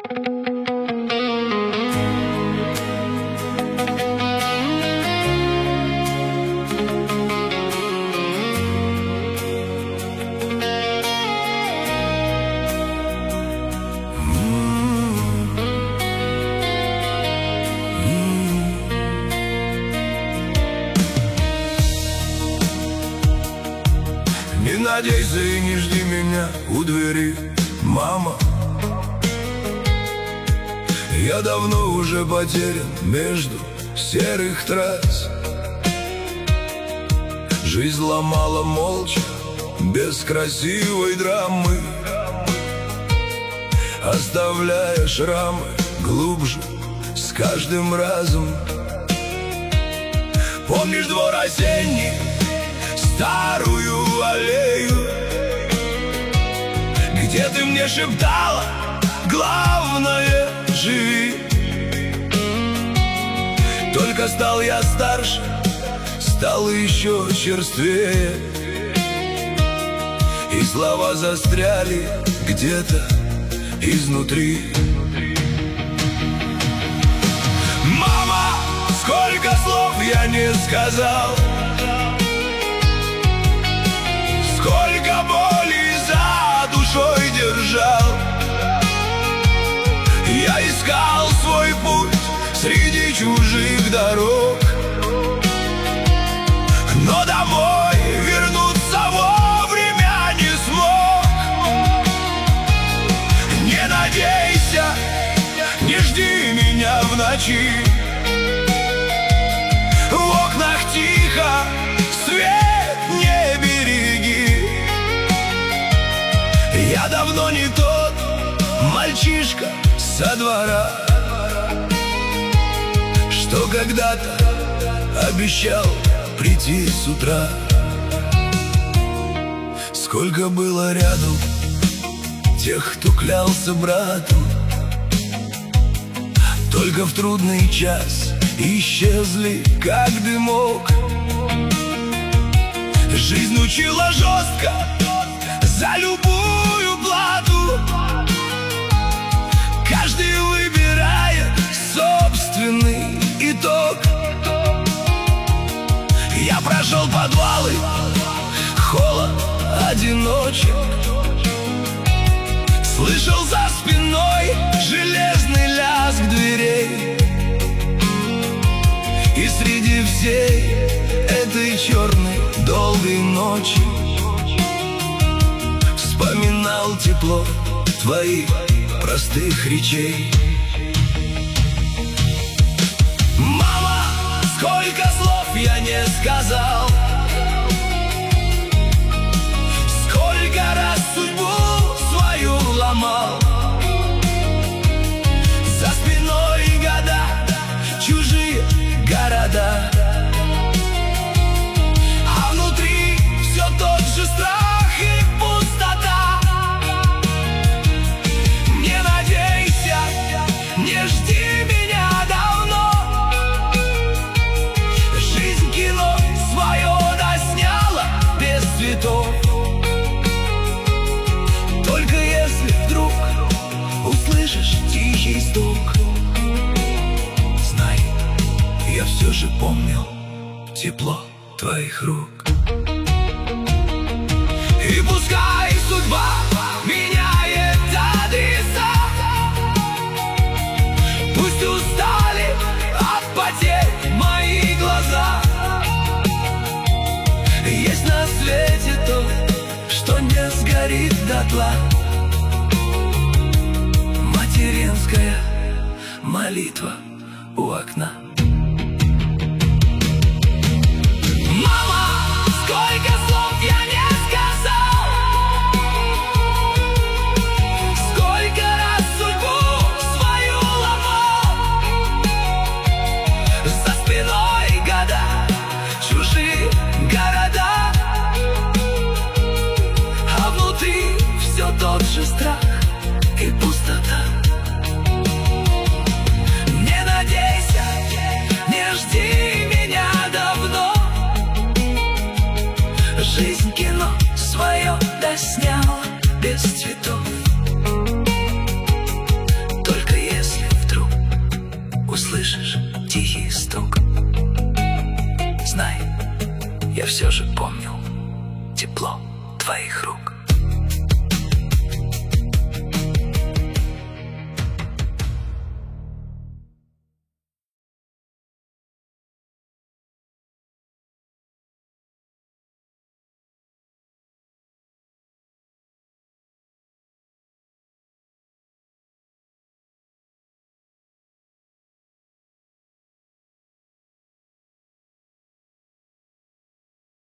Не надейся и не жди меня у двери, мама. Я давно уже потерян между серых трасс. Жизнь ломала молча, без красивой драмы, оставляя шрамы глубже с каждым разом. Помнишь двор осенний, старую аллею, где ты мне шептала: главное — живи. Только стал я старше, стал еще черствее, и слова застряли где-то изнутри. Мама, сколько слов я не сказал, сколько боли за душой держал. Я искал свой путь среди чужих дорог, но домой вернуться вовремя не смог. Не надейся, не жди меня в ночи. В окнах тихо, свет не береги. Я давно не тот мальчишка со двора, что когда-то обещал прийти с утра. Сколько было рядом тех, кто клялся брату, только в трудный час исчезли, как дымок. Жизнь учила жестко, за любую плату. Каждый выбирает собственный итог. Я прошел подвалы, холод, одиночек, слышал за спиной железный лязг дверей. И среди всей этой черной долгой ночи вспоминал тепло твоих простых речей. Мама, сколько слов я не сказал, сколько раз судьбу свою ломал. За спиной года, чужие города, а внутри все тот же страх и пустота. Не надейся, не жди меня давно. Жизнь кино свое досняла без цветов. Только если вдруг услышишь тихий стук, знай, я все же помнил тепло твоих рук. И пускай судьба меняет адреса, пусть устали от потерь мои глаза. Есть на свете то, что не сгорит дотла. Материнская молитва у окна. Мама, сколько слов я не сказал, сколько раз судьбу свою ломал. За спиной года, чужие города, а внутри все тот же страх и пустота. Не надейся, все же помнил тепло твоих рук.